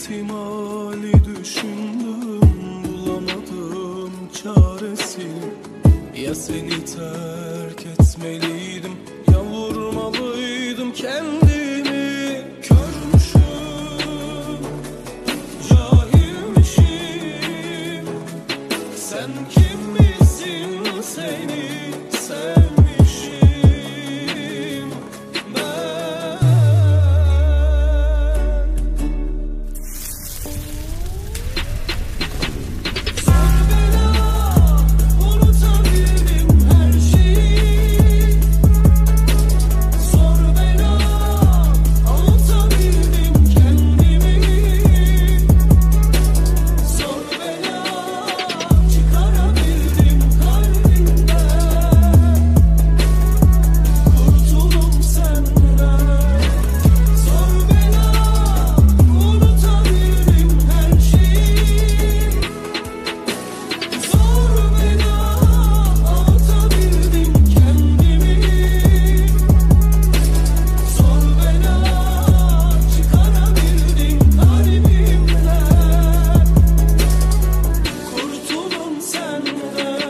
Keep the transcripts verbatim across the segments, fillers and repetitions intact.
ihtimali düşündüm, bulamadım çaresini. Ya seni terk etmeliydim, ya vurmalıydım kendimi. Körmüşüm, cahilmişim. Sen kim misin, seni sevmişim ben. Sor bana, unutabilirim her şeyi. Sor bana, avutabildim kendimi. Sor bana, çıkarabildim kalbimden. Kurtulum senden. Sor bana, unutabilirim her şeyi. Sor bana, avutabildim kendimi. Sor bana, çıkarabildim kalbimden. Kurtulum senden.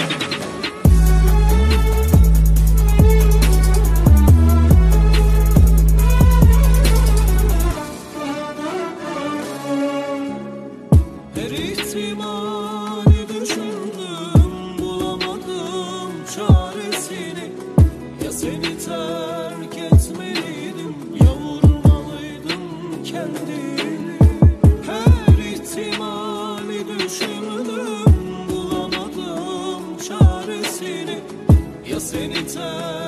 Her ihtimali düşündüm, bulamadım çaresini. Ya seni terk etmeliydim, ya vurmalıydım kendimi. Her ihtimali düşündüm, bulamadım çaresini. Ya seni terk